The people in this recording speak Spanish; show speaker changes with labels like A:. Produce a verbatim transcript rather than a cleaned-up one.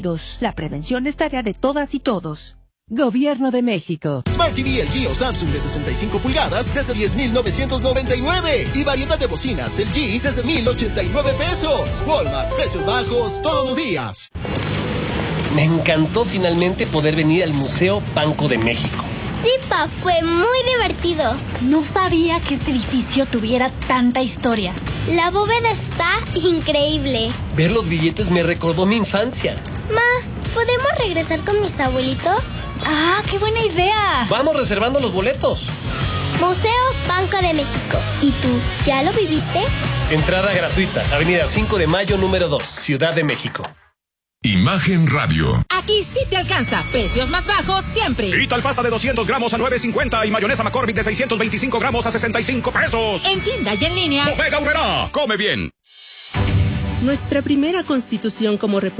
A: Dos. La prevención es tarea de todas y todos.
B: Gobierno de México.
C: Smart T V L G o Samsung de sesenta y cinco pulgadas desde diez mil novecientos noventa y nueve. Y variedad de bocinas L G desde mil ochenta y nueve pesos. Walmart, precios bajos todos los días.
D: Me encantó finalmente poder venir al Museo Banco de México.
E: Sí, pa, fue muy divertido.
F: No sabía que este edificio tuviera tanta historia.
E: La bóveda está increíble.
D: Ver los billetes me recordó mi infancia.
E: Ma, ¿podemos regresar con mis abuelitos?
F: ¡Ah, qué buena idea!
D: Vamos reservando los boletos.
E: Museo Banco de México. ¿Y tú, ya lo viviste?
D: Entrada gratuita, Avenida cinco de Mayo, número dos, Ciudad de México.
G: Imagen Radio.
H: Aquí sí te alcanza. Precios más bajos siempre.
I: Vital pasta de doscientos gramos a nueve cincuenta y mayonesa McCormick de seiscientos veinticinco gramos a sesenta y cinco pesos.
H: En tienda y en línea.
I: Bodega Aurrerá. Come bien.
J: Nuestra primera constitución como república